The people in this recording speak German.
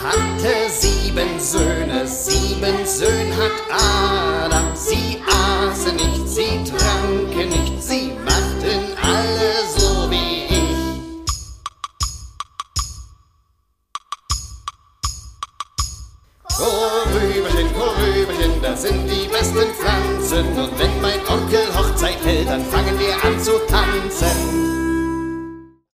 hatte 7 Söhne, 7 Söhne hat Adam. Sie aßen nicht, sie tranken nicht, sie machten alle so wie ich. Korüberchen, Korüberchen, das sind die besten Pflanzen. Und wenn